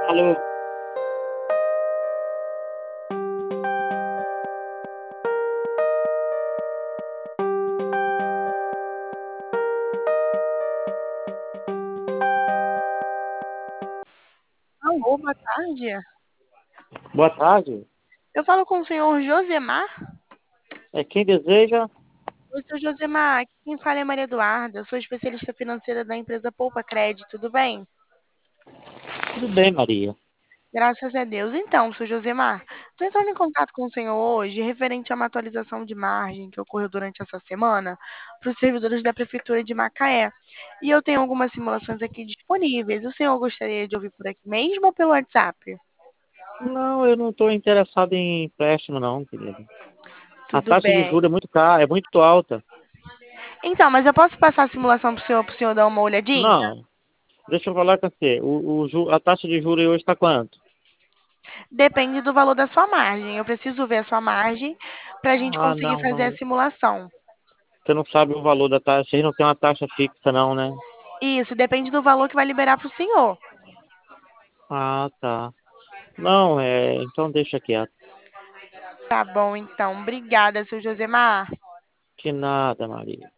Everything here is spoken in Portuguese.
Alô, Alô, boa tarde. boa tarde. Eu falo com o senhor Josemar. É quem deseja? Oi, senhor Josemar, aqui quem fala é Maria Eduarda. Eu sou especialista financeira da empresa Poupa Crédito, tudo bem? Tudo bem, Maria. Graças a Deus. Então, senhor Josemar, estou entrando em contato com o senhor hoje referente a uma atualização de margem que ocorreu durante essa semana para os servidores da Prefeitura de Macaé. E eu tenho algumas simulações aqui disponíveis. O senhor gostaria de ouvir por aqui mesmo ou pelo WhatsApp? Não, eu não estou interessado em empréstimo, não, querido. A Tudo taxa de bem. juros é muito cara, é muito alta. Então, mas eu posso passar a simulação para o senhor dar uma olhadinha? Não, deixa eu falar com você. A taxa de juros hoje está quanto? Depende do valor da sua margem. Eu preciso ver a sua margem para a gente Ah, conseguir não, fazer a não. simulação. Você não sabe o valor da taxa. Vocês não tem uma taxa fixa, não, né? Isso, depende do valor que vai liberar para o senhor. Ah, tá. Não, então deixa quieto. Tá bom, então. Obrigada, seu Josemar. Que nada, Maria.